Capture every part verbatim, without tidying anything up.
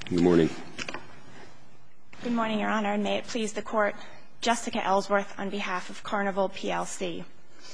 Good morning. Good morning, Your Honor, and may it please the Court, Jessica Ellsworth on behalf of Carnival P L C.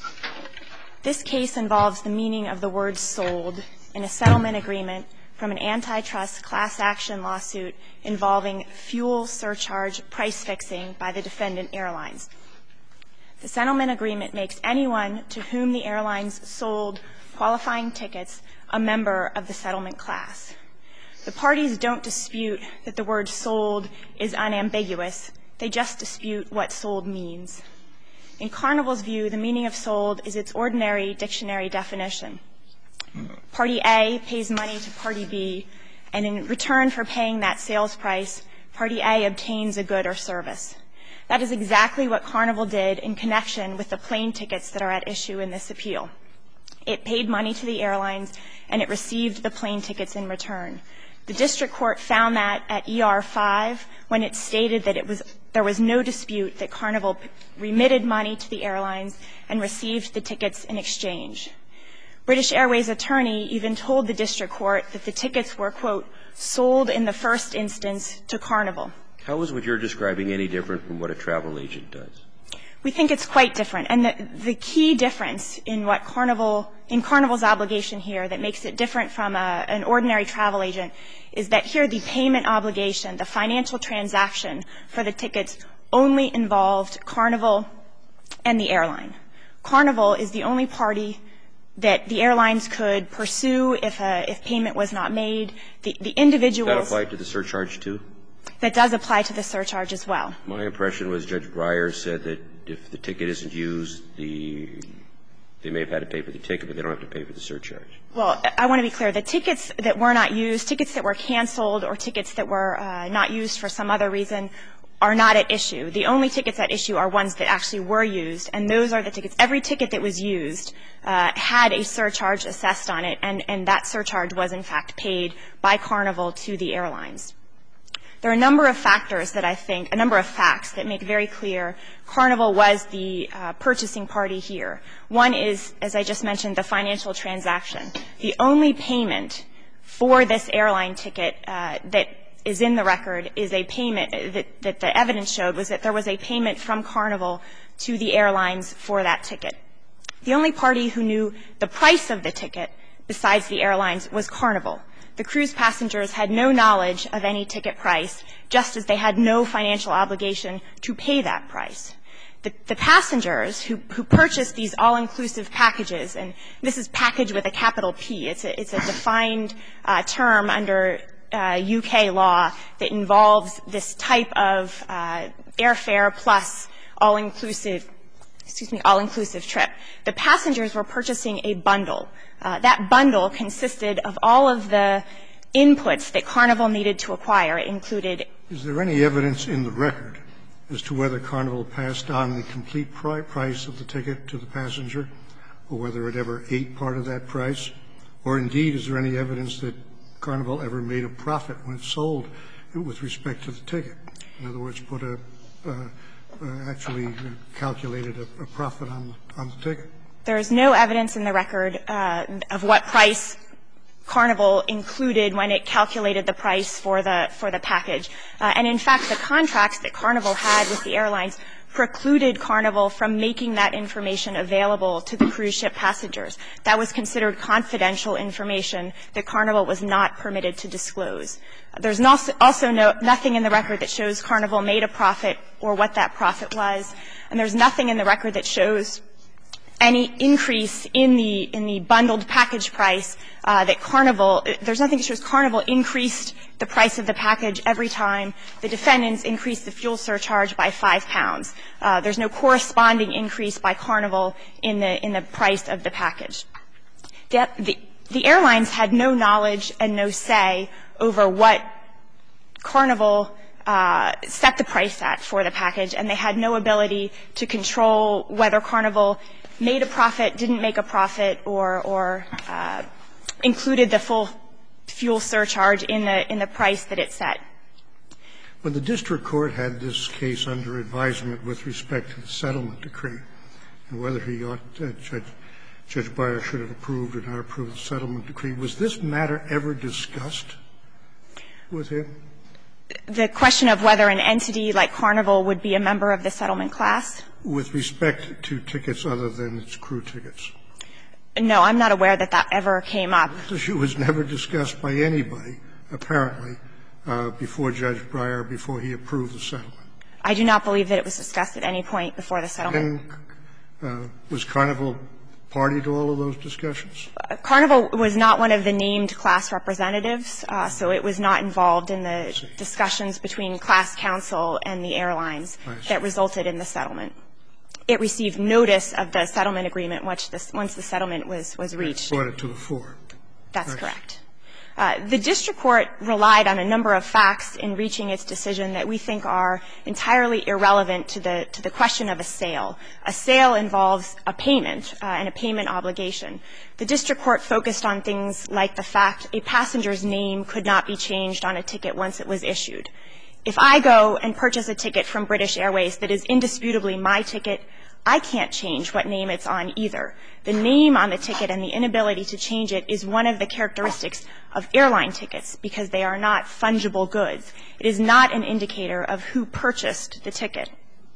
This case involves the meaning of the word sold in a settlement agreement from an antitrust class action lawsuit involving fuel surcharge price fixing by the defendant airlines. The settlement agreement makes anyone to whom the airlines sold qualifying tickets a member of the settlement class. The parties don't dispute that the word sold is unambiguous. They just dispute what sold means. In Carnival's view, the meaning of sold is its ordinary dictionary definition. Party A pays money to Party B, and in return for paying that sales price, Party A obtains a good or service. That is exactly what Carnival did in connection with the plane tickets that are at issue in this appeal. It paid money to the airlines, and it received the plane tickets in return. The district court found that at E R five when it stated that it was there was no dispute that Carnival remitted money to the airlines and received the tickets in exchange. British Airways attorney even told the district court that the tickets were, quote, sold in the first instance to Carnival. How is what you're describing any different from what a travel agent does? We think it's quite different. And the, the key difference in what Carnival, in Carnival's obligation here that makes it different from a, an ordinary travel agent is that here the payment obligation, the financial transaction for the tickets only involved Carnival and the airline. Carnival is the only party that the airlines could pursue if a, if payment was not made. The, the individuals. Does that apply to the surcharge too? That does apply to the surcharge as well. My impression was Judge Breyer said that if the ticket isn't used, the they may have had to pay for the ticket, but they don't have to pay for the surcharge. Well, I want to be clear. The tickets that were not used, tickets that were canceled or tickets that were uh, not used for some other reason are not at issue. The only tickets at issue are ones that actually were used, and those are the tickets. Every ticket that was used uh, had a surcharge assessed on it, and, and that surcharge was, in fact, paid by Carnival to the airlines. There are a number of factors that I think, a number of facts that make very clear Carnival was the uh, purchasing party here. One is, as I just mentioned, the financial transaction. The only payment for this airline ticket uh, that is in the record is a payment that, that the evidence showed was that there was a payment from Carnival to the airlines for that ticket. The only party who knew the price of the ticket besides the airlines was Carnival. The cruise passengers had no knowledge of any ticket price, just as they had no financial obligation to pay that price. The, the passengers who, who purchased these all-inclusive packages, and this is package with a capital P. It's a, it's a defined uh, term under uh, U K law that involves this type of uh, airfare plus all-inclusive, excuse me, all-inclusive trip. The passengers were purchasing a bundle. Uh, that bundle consisted of all of the inputs that Carnival needed to acquire. It included. Is there any evidence in the record as to whether Carnival passed on the complete pri- price of the ticket to the passenger, or whether it ever ate part of that price? Or indeed, is there any evidence that Carnival ever made a profit when it sold it with respect to the ticket? In other words, put a uh, uh, actually calculated a, a profit on on the ticket? There is no evidence in the record uh, of what price Carnival included when it calculated the price for the for the package. Uh, and in fact, the contracts that Carnival had with the airlines precluded Carnival from making that information available to the cruise ship passengers. That was considered confidential information that Carnival was not permitted to disclose. There's also no, nothing in the record that shows Carnival made a profit or what that profit was, and there's nothing in the record that shows any increase in the in the bundled package price uh, that Carnival – there's nothing that shows Carnival increased the price of the package every time the defendants increased the fuel surcharge by five pounds. Uh, there's no corresponding increase by Carnival in the in the price of the package. The, the, the airlines had no knowledge and no say over what Carnival uh, set the price at for the package, and they had no ability to control whether Carnival made a profit, didn't make a profit, or, or uh, included the full fuel surcharge in the in the price that it set. When the district court had this case under advisement with respect to the settlement decree and whether he ought uh, Judge, Judge Breyer should have approved or not approved the settlement decree, was this matter ever discussed? with him? The question of whether an entity like Carnival would be a member of the settlement class? With respect to tickets other than its crew tickets. No, I'm not aware that that ever came up. This issue was never discussed by anybody, apparently, uh, before Judge Breyer, before he approved the settlement. I do not believe that it was discussed at any point before the settlement. And uh, was Carnival party to all of those discussions? Uh, Carnival was not one of the named class representatives, uh, so it was not involved in the discussions between class counsel and the airlines that resulted in the settlement. It received notice of the settlement agreement once the, once the settlement was, was reached. Brought it to the fore. That's correct. Uh, the district court relied on a number of facts in reaching its decision that we think are entirely irrelevant to the, to the question of a sale. A sale involves a payment uh, and a payment obligation. The district court focused on things like the fact a passenger's name could not be changed on a ticket once it was issued. If I go and purchase a ticket from British Airways that is indisputably my ticket, I can't change what name it's on either. The name on the ticket and the inability to change it is one of the characteristics of airline tickets because they are not fungible goods. It is not an indicator of who purchased the ticket.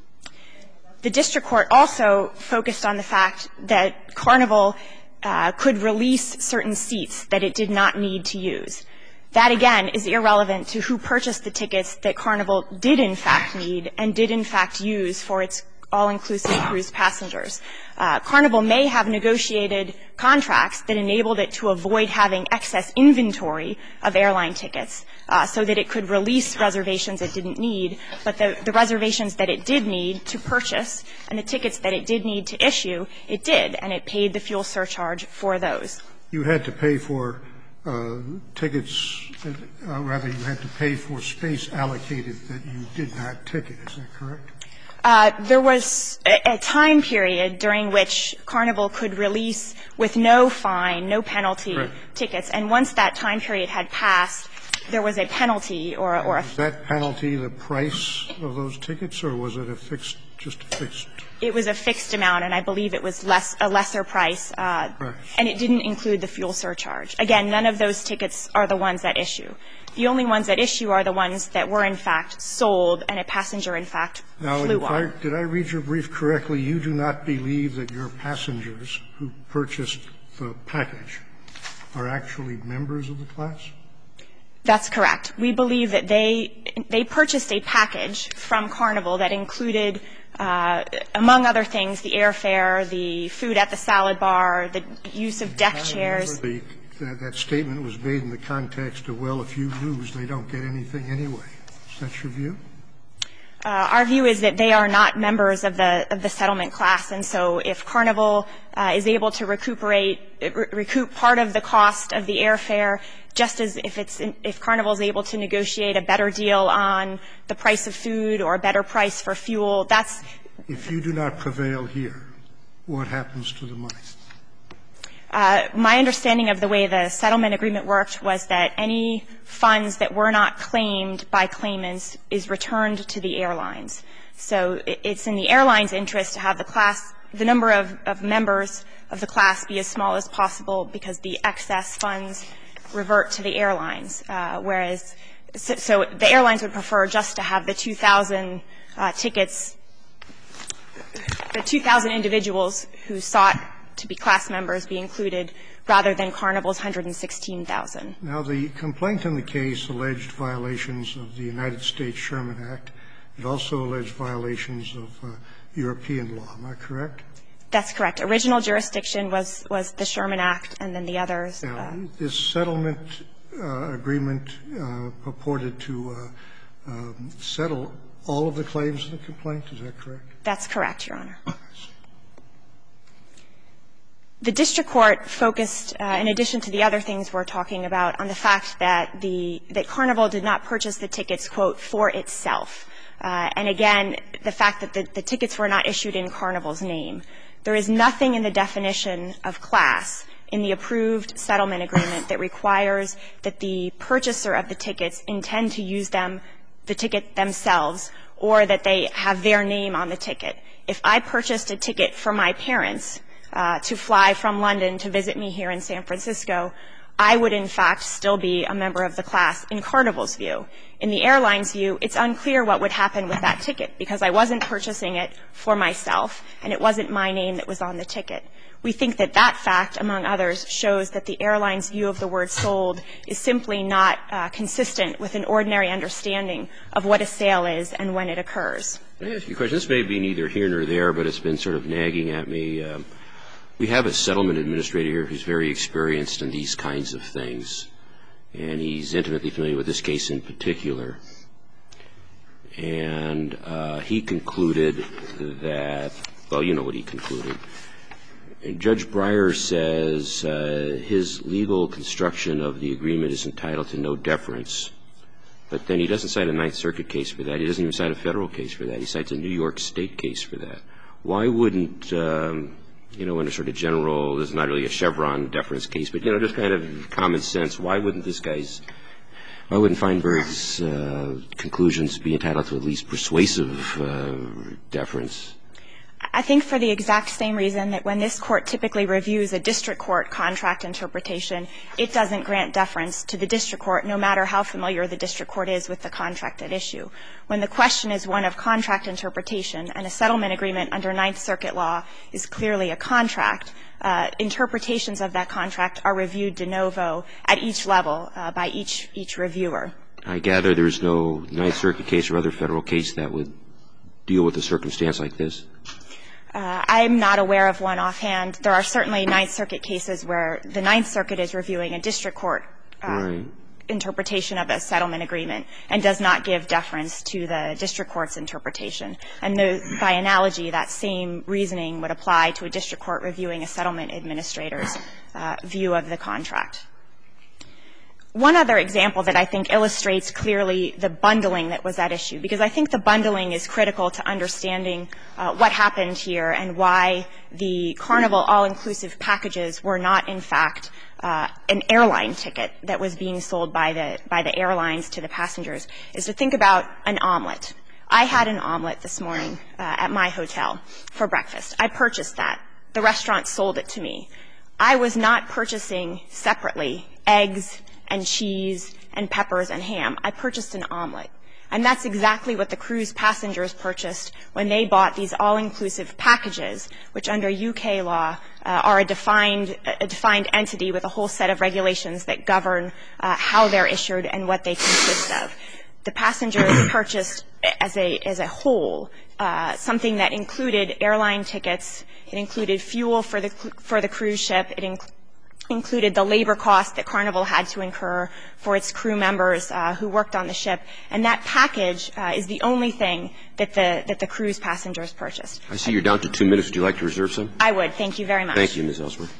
The district court also focused on the fact that Carnival uh, could release certain seats that it did not need to use. That, again, is irrelevant to who purchased the tickets that Carnival did, in fact, need and did, in fact, use for its all-inclusive cruise passengers. Uh, Carnival may have negotiated contracts that enabled it to avoid having excess inventory of airline tickets uh, so that it could release reservations it didn't need, but the, the reservations that it did need to purchase and the tickets that it did need to issue, it did, and it paid the fuel surcharge for those. You had to pay for uh, tickets, uh, rather you had to pay for space allocated that you did not ticket. Is that correct? Uh, there was a, a time period during which Carnival could release with no fine, no penalty right. tickets, and once that time period had passed, there was a penalty or, or a was that penalty the price of those tickets, or was it a fixed, just a fixed? It was a fixed amount, and I believe it was less a lesser price, uh, right. and it didn't include the fuel surcharge. Again, none of those tickets are the ones at issue. The only ones at issue are the ones that were, in fact, sold and a passenger, in fact, now, flew if on. I, did I read your brief correctly? You do not believe that your passengers who purchased the package are actually members of the class? That's correct. We believe that they they purchased a package from Carnival that included, uh, among other things, the airfare, the food at the salad bar, the use of deck chairs. The, that, that statement was made in the context of, well, if you lose, they don't get anything anyway. Is that your view? Uh, our view is that they are not members of the of the settlement class, and so if Carnival uh, is able to recuperate re- recoup part of the cost of the airfare, just as if it's in, if Carnival is able to negotiate a better deal on the price of food or a better price for fuel, that's. If you do not prevail here, what happens to the money? Uh, my understanding of the way the settlement agreement worked was that any funds that were not claimed by claimants is returned to the airlines. So it, it's in the airline's interest to have the class, the number of, of members of the class be as small as possible because the excess funds revert to the airlines, uh, whereas so, so the airlines would prefer just to have the two thousand uh, tickets, the two thousand individuals who sought to be class members be included rather than Carnival's one hundred sixteen thousand. Now, the complaint in the case alleged violations of the United States Sherman Act. It also alleged violations of uh, European law. Am I correct? That's correct. Original jurisdiction was, was the Sherman Act, and then the others. Now, uh, this settlement uh, agreement uh, purported to uh, um, settle all of the claims in the complaint. Is that correct? That's correct, Your Honor. The district court focused, uh, in addition to the other things we're talking about, on the fact that the that Carnival did not purchase the tickets, quote, for itself. Uh, and again, the fact that the, the tickets were not issued in Carnival's name. There is nothing in the definition of class in the approved settlement agreement that requires that the purchaser of the tickets intend to use them, the ticket themselves, or that they have their name on the ticket. If I purchased a ticket for my parents, Uh, to fly from London to visit me here in San Francisco, I would, in fact, still be a member of the class in Carnival's view. In the airline's view, it's unclear what would happen with that ticket because I wasn't purchasing it for myself and it wasn't my name that was on the ticket. We think that that fact, among others, shows that the airline's view of the word sold is simply not uh, consistent with an ordinary understanding of what a sale is and when it occurs. Can I ask you a question? This may be neither here nor there, but it's been sort of nagging at me. Um, we have a settlement administrator here who's very experienced in these kinds of things, and he's intimately familiar with this case in particular. And uh, he concluded that, well, you know what he concluded. And Judge Breyer says uh, his legal construction of the agreement is entitled to no deference. But then he doesn't cite a Ninth Circuit case for that. He doesn't even cite a federal case for that. He cites a New York State case for that. Why wouldn't, um, you know, in a sort of general, this is not really a Chevron deference case, but, you know, just kind of common sense, why wouldn't this guy's, why wouldn't Feinberg's uh, conclusions be entitled to at least persuasive uh, deference? I think for the exact same reason that when this Court typically reviews a district court contract interpretation, it doesn't grant deference to the district court, no matter how familiar the district court is with the contract at issue. When the question is one of contract interpretation and a settlement agreement under Ninth Circuit law is clearly a contract, uh, interpretations of that contract are reviewed de novo at each level uh, by each, each reviewer. I gather there's no Ninth Circuit case or other federal case that would deal with a circumstance like this? Uh, I'm not aware of one offhand. There are certainly Ninth Circuit cases where the Ninth Circuit is reviewing a district court uh, right. interpretation of a settlement agreement and does not give deference to the district court's interpretation. And the, by analogy, that same reasoning would apply to a district court reviewing a settlement administrator's uh, view of the contract. One other example that I think illustrates clearly the bundling that was at issue, because I think the bundling is critical to understanding uh, what happened here and why the Carnival all-inclusive packages were not, in fact, uh, an airline ticket that was being sold by the, by the airlines to the passengers, is to think about an omelet. I had an omelet this morning uh, at my hotel for breakfast. I purchased that. The restaurant sold it to me. I was not purchasing separately eggs and cheese and peppers and ham. I purchased an omelet. And that's exactly what the cruise passengers purchased when they bought these all-inclusive packages, which under U K law uh, are a defined, a defined entity with a whole set of regulations that govern uh, how they're issued and what they consist of. The passengers purchased as a, as a whole uh, something that included airline tickets, it included fuel for the, for the cruise ship, it included included the labor costs that Carnival had to incur for its crew members uh, who worked on the ship, and that package uh, is the only thing that the that the cruise passengers purchased. I see you're down to two minutes. Would you like to reserve some? I would. Thank you very much. Thank you, Miz Ellsworth.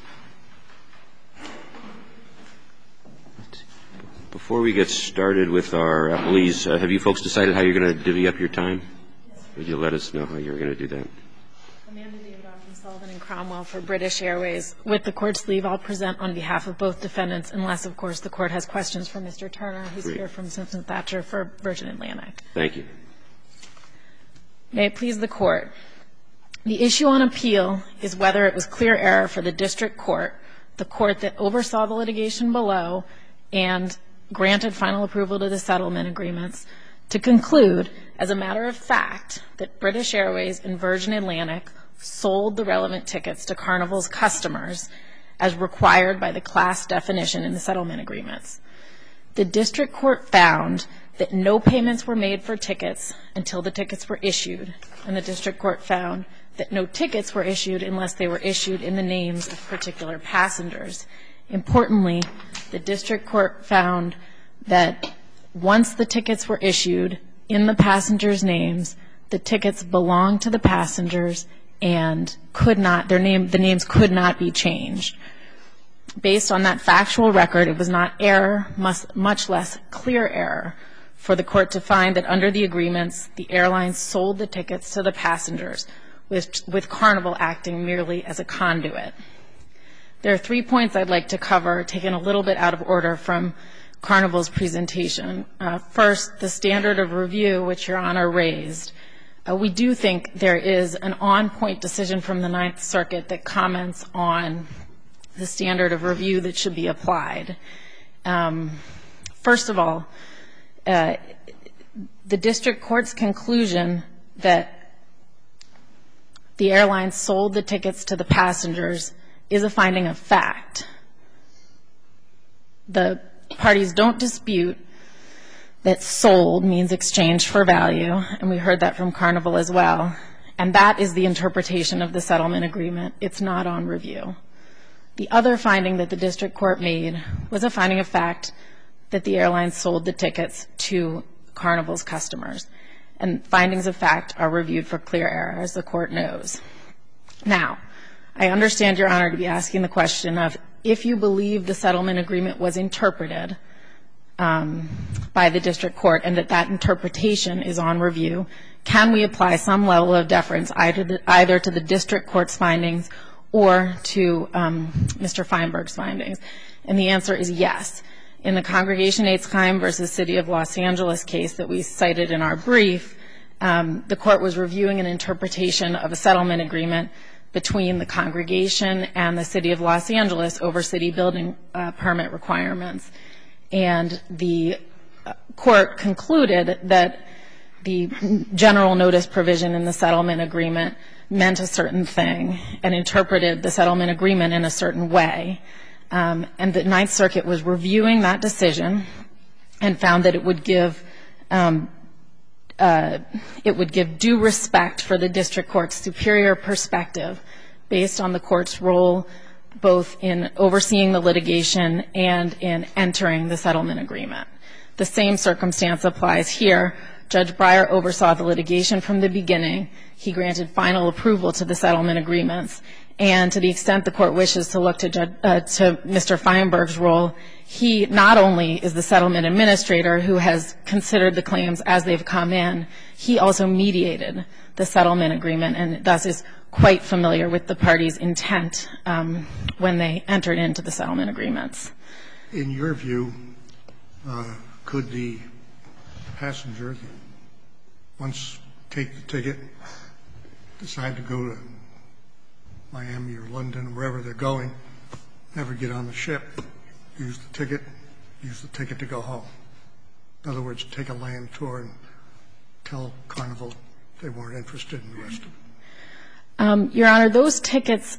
Before we get started with our appellees, uh, have you folks decided how you're going to divvy up your time? Yes, sir. Would you let us know how you're going to do that? Amanda Davidoff from Sullivan and Cromwell for British Airways. With the Court's leave, I'll present on behalf of both defendants, unless, of course, the Court has questions for Mister Turner, who's Great. here from Simpson Thatcher for Virgin Atlantic. Thank you. May it please the Court. The issue on appeal is whether it was clear error for the district court, the court that oversaw the litigation below and granted final approval to the settlement agreements, to conclude, as a matter of fact, that British Airways and Virgin Atlantic sold the relevant tickets to Carnival's customers as required by the class definition in the settlement agreements. The district court found that no payments were made for tickets until the tickets were issued, and the district court found that no tickets were issued unless they were issued in the names of particular passengers. Importantly, the district court found that once the tickets were issued in the passengers' names, the tickets belonged to the passengers and could not, their name, the names could not be changed. Based on that factual record, it was not error, much less clear error, for the court to find that under the agreements, the airlines sold the tickets to the passengers, with, with Carnival acting merely as a conduit. There are three points I'd like to cover, taken a little bit out of order from Carnival's presentation. Uh, first, the standard of review, which Your Honor raised. Uh, we do think there is an on-point decision from the Ninth Circuit that comments on the standard of review that should be applied. Um, first of all, uh, the district court's conclusion that the airlines sold the tickets to the passengers is a finding of fact. The parties don't dispute that sold means exchanged for value, and we heard that from Carnival as well, and that is the interpretation of the settlement agreement. It's not on review. The other finding that the district court made was a finding of fact that the airlines sold the tickets to Carnival's customers, and findings of fact are reviewed for clear error, as the court knows. Now, I understand, Your Honor, to be asking the question of if you believe the settlement agreement was interpreted um, by the district court and that that interpretation is on review, can we apply some level of deference either, the, either to the district court's findings or to um, Mister Feinberg's findings? And the answer is yes. In the Congregation Eitzheim versus City of Los Angeles case that we cited in our brief, um, the court was reviewing an interpretation of a settlement agreement between the congregation and the City of Los Angeles over city building uh, permit requirements. And the court concluded that the general notice provision in the settlement agreement meant a certain thing and interpreted the settlement agreement in a certain way. Um, and the Ninth Circuit was reviewing that decision and found that it would give um, uh, it would give due respect for the district court's superior perspective based on the court's role both in overseeing the litigation and in entering the settlement agreement. The same circumstance applies here. Judge Breyer oversaw the litigation from the beginning. He granted final approval to the settlement agreements. And to the extent the court wishes to look to, Judge, uh, to Mister Feinberg's role, he not only is the settlement administrator who has considered the claims as they've come in, he also mediated the settlement agreement and thus is quite familiar with the parties' intent um, when they entered into the settlement agreements. In your view, uh, could the passenger, once take the ticket, decide to go to Miami or London or wherever they're going, never get on the ship, use the ticket, use the ticket to go home? In other words, take a land tour and tell Carnival they weren't interested in the rest of it. Um, Your Honor, those tickets,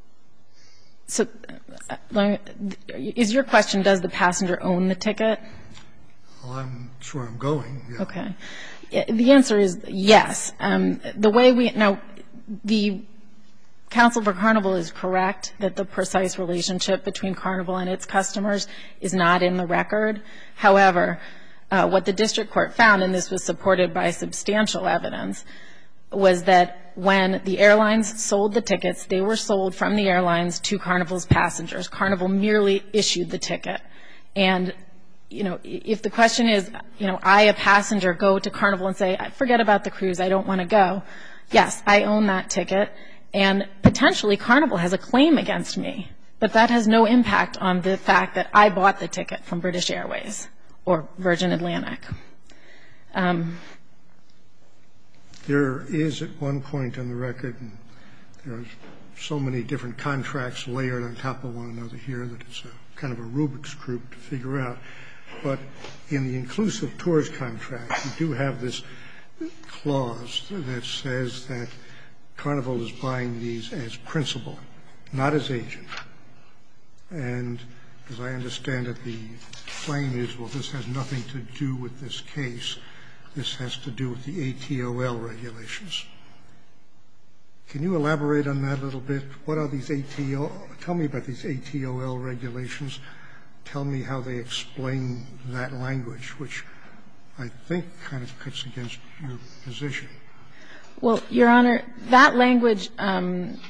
so uh, is your question, does the passenger own the ticket? Well, I'm sure I'm going. Yeah. Okay. The answer is yes. Um, the way we, now, the Counsel for Carnival is correct that the precise relationship between Carnival and its customers is not in the record. However, uh, what the district court found, and this was supported by substantial evidence, was that when the airlines sold the tickets, they were sold from the airlines to Carnival's passengers. Carnival merely issued the ticket. And, you know, if the question is, you know, I, a passenger, go to Carnival and say, forget about the cruise, I don't want to go. Yes, I own that ticket. And potentially Carnival has a claim against me, but that has no impact on the fact that I bought the ticket from British Airways or Virgin Atlantic. Um, there is at one point in the record, and there are so many different contracts layered on top of one another here that it's a kind of a Rubik's Cube to figure out. But in the inclusive tours contract, you do have this clause that says that Carnival is buying these as principal, not as agent. And as I understand it, the claim is, well, this has nothing to do with this case. This has to do with the A T O L regulations. Can you elaborate on that a little bit? What are these A T O L? Tell me about these A T O L regulations. Tell me how they explain that language, which I think kind of cuts against your position. Well, Your Honor, that language, um,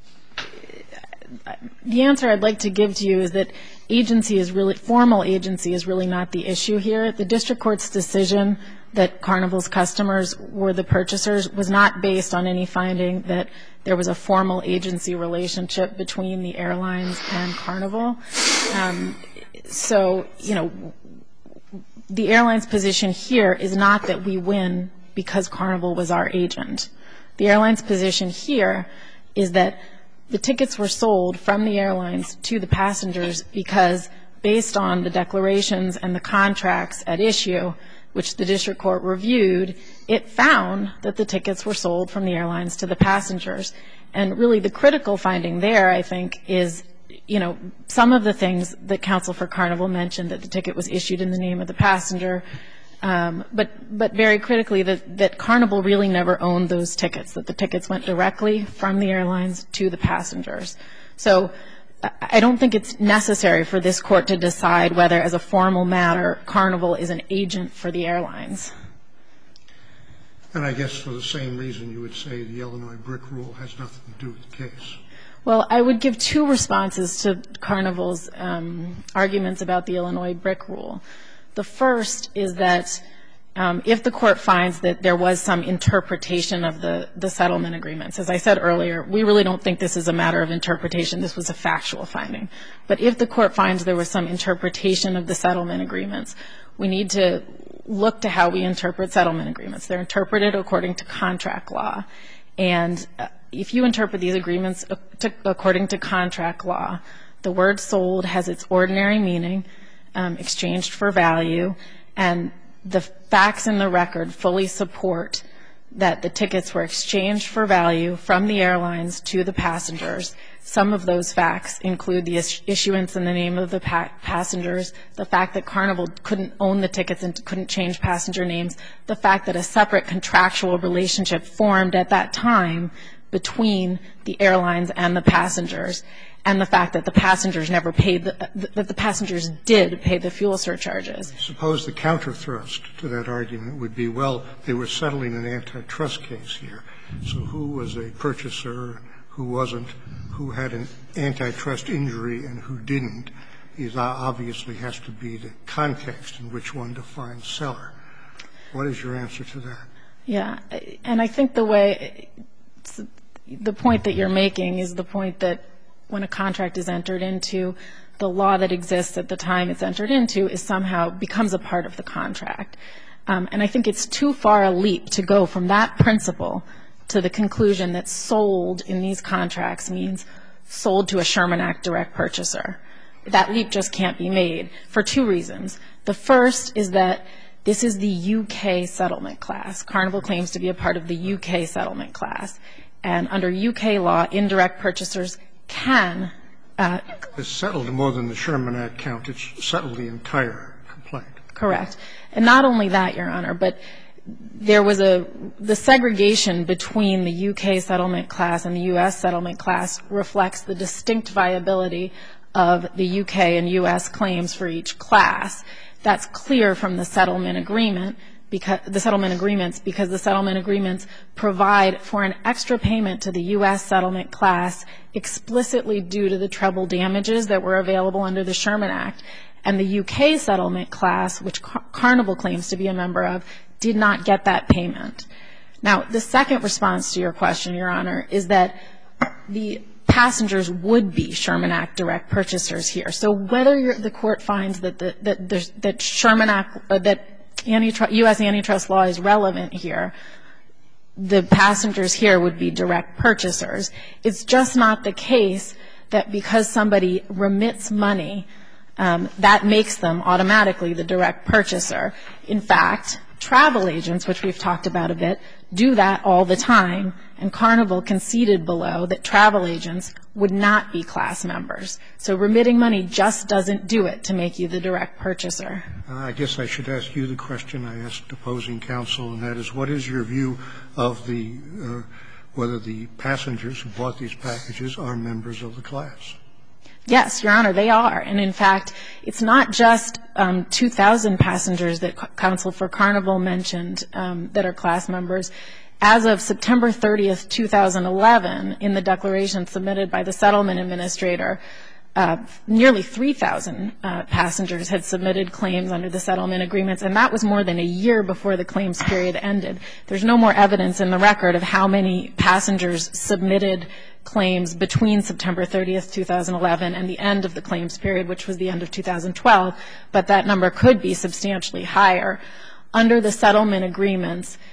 the answer I'd like to give to you is that agency is really, formal agency is really not the issue here. The district court's decision that Carnival's customers were the purchasers was not based on any finding that there was a formal agency relationship between the airlines and Carnival. Um, so, you know, the airline's position here is not that we win because Carnival was our agent. The airline's position here is that the tickets were sold from the airlines to the passengers because based on the declarations and the contracts at issue, which the district court reviewed, it found that the tickets were sold from the airlines to the passengers. And really the critical finding there, I think, is, you know, some of the things that counsel for Carnival mentioned, that the ticket was issued in the name of the passenger, um, but but very critically that, that Carnival really never owned those tickets, that the tickets went directly from the airlines to the passengers. So I don't think it's necessary for this court to decide whether, as a formal matter, Carnival is an agent for the airlines. And I guess for the same reason you would say the Illinois brick rule has nothing to do with the case. Well, I would give two responses to Carnival's um, arguments about the Illinois brick rule. The first is that um, if the court finds that there was some interpretation of the, the settlement agreements, as I said earlier, we really don't think this is a matter of interpretation. This was a factual finding. But if the court finds there was some interpretation of the settlement agreements, we need to look to how we interpret settlement agreements. They're interpreted according to contract law. And uh, if you interpret these agreements uh, to, according to contract law, the word sold has its ordinary meaning, um, exchanged for value, and the facts in the record fully support that the tickets were exchanged for value from the airlines to the passengers. Some of those facts include the is- issuance in the name of the pa- passengers, the fact that Carnival couldn't own the tickets and couldn't change passenger names, the fact that a separate contractual relationship formed at that time between the airlines and the passengers, and the fact that the passengers never paid, the, that the passengers did pay the fuel surcharges. Suppose the counter-thrust to that argument would be, well, they were settling an antitrust case here. So who was a purchaser, who wasn't, who had an antitrust injury and who didn't, is obviously has to be the context in which one defines seller. What is your answer to that? Yeah, and I think the way, the point that you're making is the point that when a contract is entered into, the law that exists at the time it's entered into is somehow becomes a part of the contract. Um, and I think it's too far a leap to go from that principle to the conclusion that sold in these contracts means sold to a Sherman Act direct purchaser. That leap just can't be made for two reasons. The first is that this is the U K settlement class. Carnival claims to be a part of the U K settlement class. And under U K law, indirect purchasers can. Uh, it's settled more than the Sherman Act count. It's settled the entire complaint. Correct. And not only that, Your Honor, but there was a, the segregation between the U K settlement class and the U S settlement class reflects the distinct viability of the U K and U S claims for each class. That's clear from the settlement agreement, because the settlement agreements, because the settlement agreements provide for an extra payment to the U S settlement class explicitly due to the treble damages that were available under the Sherman Act. And the U K settlement class, which Car- Carnival claims to be a member of, did not get that payment. Now, the second response to your question, Your Honor, is that the passengers would be Sherman Act direct purchasers here. So whether you're, the court finds that the, that, there's, that Sherman Act, uh, that Antitrust, U S antitrust law is relevant here, the passengers here would be direct purchasers. It's just not the case that because somebody remits money, um, that makes them automatically the direct purchaser. In fact, travel agents, which we've talked about a bit, do that all the time, and Carnival conceded below that travel agents would not be class members. So remitting money just doesn't do it to make you the direct purchaser. Uh, I guess I should ask you the question I asked opposing counsel, and that is, what is your view of the uh, whether the passengers who bought these packages are members of the class? Yes, Your Honor, they are. And in fact, it's not just um, two thousand passengers that C- counsel for Carnival mentioned um, that are class members. As of September thirtieth, two thousand eleven, in the declaration submitted by the settlement administrator, uh, nearly three thousand uh, passengers had submitted claims under the settlement agreements, and that was more than a year before the claims period ended. There's no more evidence in the record of how many passengers submitted claims between September thirtieth, two thousand eleven and the end of the claims period, which was the end of two thousand twelve, but that number could be substantially higher. Under the settlement agreements,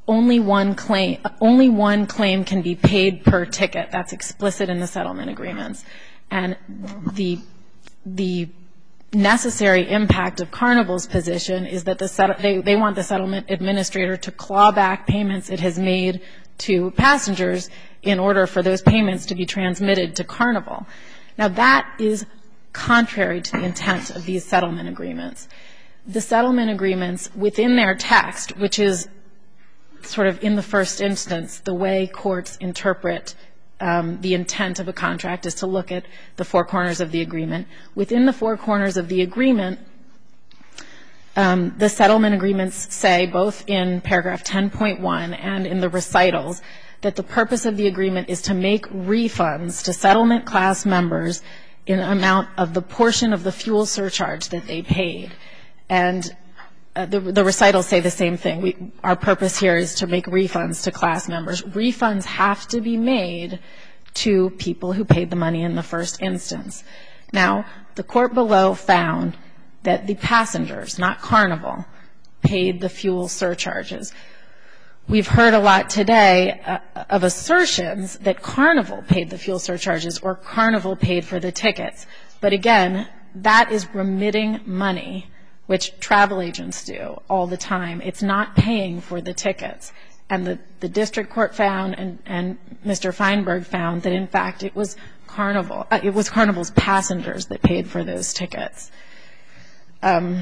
only one claim, only one claim can be paid per ticket. That's explicit in the settlement agreements. And the, the necessary impact of Carnival's position is that the set, they, they want the settlement administrator to claw back payments it has made to passengers in order for those payments to be transmitted to Carnival. Now, that is contrary to the intent of these settlement agreements. The settlement agreements within their text, which is sort of in the first instance the way courts interpret um, the intent of a contract, is to look at the four corners of the agreement. Within the four corners of the agreement, um, the settlement agreements say, both in paragraph ten point one and in the recitals, that the purpose of the agreement is to make refunds to settlement class members in amount of the portion of the fuel surcharge that they paid. And uh, the, the recitals say the same thing. We, our purpose here is to make refunds to class members. Refunds have to be made to people who paid the money in the first instance. Now, the court below found that the passengers, not Carnival, paid the fuel surcharges. We've heard a lot today uh, of assertions that Carnival paid the fuel surcharges or Carnival paid for the tickets. But again, that is remitting money, which travel agents do all the time. It's not paying for the tickets. And the, the district court found, and, and Mister Feinberg found, that in fact it was Carnival, uh, it was Carnival's passengers that paid for those tickets. Um,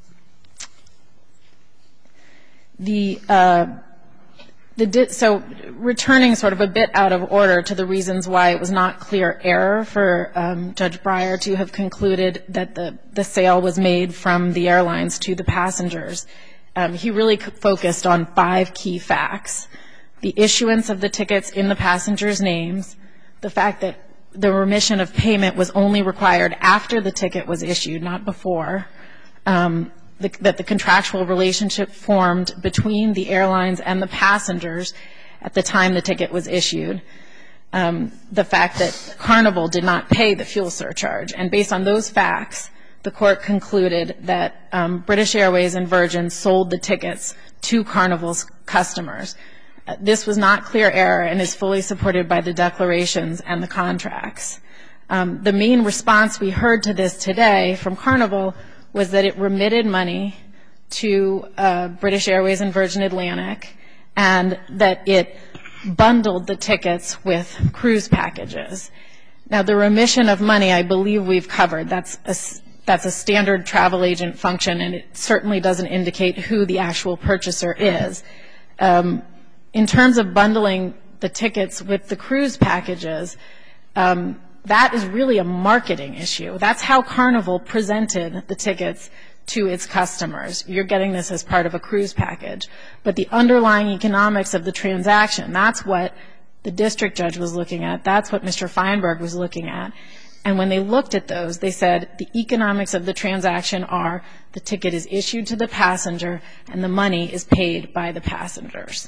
the uh, The di- so returning sort of a bit out of order to the reasons why it was not clear error for um, Judge Breyer to have concluded that the, the sale was made from the airlines to the passengers, um, he really focused on five key facts: the issuance of the tickets in the passengers' names, the fact that the remission of payment was only required after the ticket was issued, not before, um, The, that the contractual relationship formed between the airlines and the passengers at the time the ticket was issued, um, the fact that Carnival did not pay the fuel surcharge. And based on those facts, the court concluded that um, British Airways and Virgin sold the tickets to Carnival's customers. Uh, this was not clear error and is fully supported by the declarations and the contracts. Um, the main response we heard to this today from Carnival was that it remitted money to uh, British Airways and Virgin Atlantic, and that it bundled the tickets with cruise packages. Now, the remission of money, I believe we've covered. That's a, that's a standard travel agent function, and it certainly doesn't indicate who the actual purchaser is. Um, in terms of bundling the tickets with the cruise packages, um, that is really a marketing issue. That's how Carnival presented the tickets to its customers. You're getting this as part of a cruise package. But the underlying economics of the transaction, that's what the district judge was looking at. That's what Mister Feinberg was looking at. And when they looked at those, they said the economics of the transaction are the ticket is issued to the passenger and the money is paid by the passengers.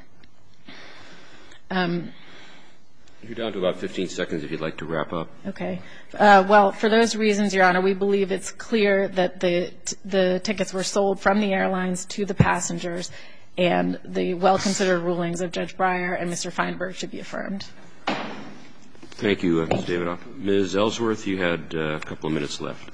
Um, You're down to about fifteen seconds if you'd like to wrap up. Okay. Uh, well, for those reasons, Your Honor, we believe it's clear that the the tickets were sold from the airlines to the passengers, and the well-considered rulings of Judge Breyer and Mister Feinberg should be affirmed. Thank you, uh, Miz Davidoff. Miz Ellsworth, you had uh, a couple of minutes left.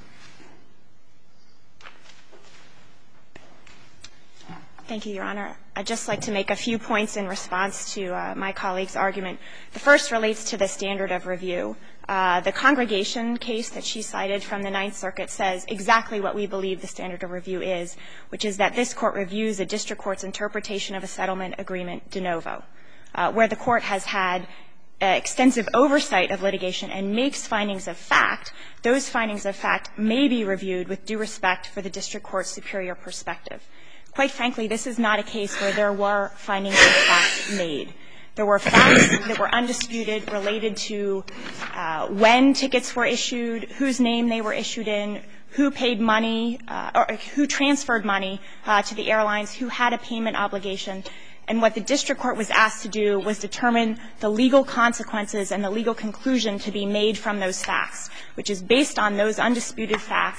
Thank you, Your Honor. I'd just like to make a few points in response to uh, my colleague's argument. The first relates to the standard of review. Uh, the congregation case that she cited from the Ninth Circuit says exactly what we believe the standard of review is, which is that this court reviews a district court's interpretation of a settlement agreement de novo, uh, where the court has had uh, extensive oversight of litigation and makes findings of fact. Those findings of fact may be reviewed with due respect for the district court's superior perspective. Quite frankly, this is not a case where there were findings of fact made. There were facts that were undisputed related to uh, when tickets were issued, whose name they were issued in, who paid money, uh, or who transferred money uh, to the airlines, who had a payment obligation. And what the district court was asked to do was determine the legal consequences and the legal conclusion to be made from those facts, which is based on those undisputed facts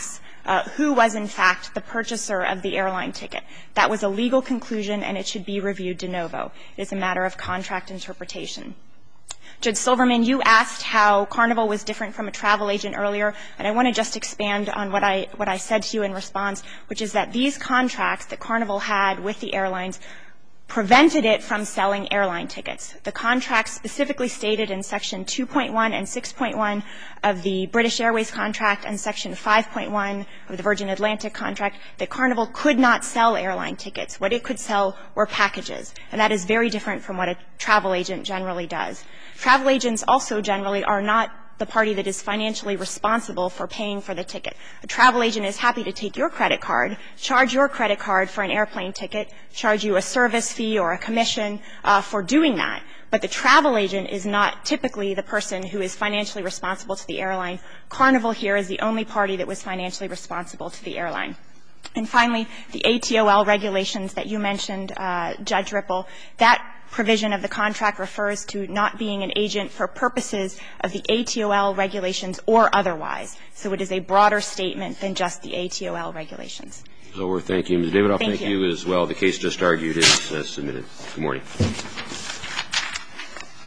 uh, who was, in fact, the purchaser of the airline ticket. That was a legal conclusion, and it should be reviewed de novo. It is a matter of contract interpretation. Judge Silverman, you asked how Carnival was different from a travel agent earlier, and I want to just expand on what I what I said to you in response, which is that these contracts that Carnival had with the airlines prevented it from selling airline tickets. The contract specifically stated in Section two point one and six point one of the British Airways contract and Section five point one of the Virgin Atlantic contract that Carnival could not sell airline tickets. What it could sell were packages, and that is very different from what a travel agent generally does. Travel agents also generally are not the party that is financially responsible for paying for the ticket. A travel agent is happy to take your credit card, charge your credit card for an airplane ticket, charge you a service fee or a commission uh, for doing that. But the travel agent is not typically the person who is financially responsible to the airline. Carnival here is the only party that was financially responsible to the airline. And finally, the A T O L regulations that you mentioned, uh, Judge Ripple, that provision of the contract refers to not being an agent for purposes of the A T O L regulations or otherwise. So it is a broader statement than just the A T O L regulations. So we're thanking you. Miz David, I'll thank, thank you. you as well. The case just argued is uh, submitted. Good morning.